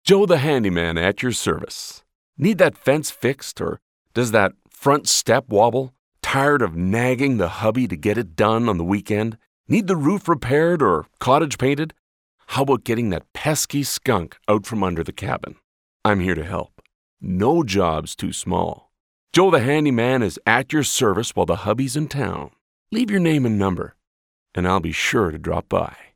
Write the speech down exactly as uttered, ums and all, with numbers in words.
Joe the Handyman at your service. Need that fence fixed, or does that front step wobble? Tired of nagging the hubby to get it done on the weekend? Need the roof repaired or cottage painted? How about getting that pesky skunk out from under the cabin? I'm here to help. No job's too small. Joe the Handyman is at your service while the hubby's in town. Leave your name and number, and I'll be sure to drop by.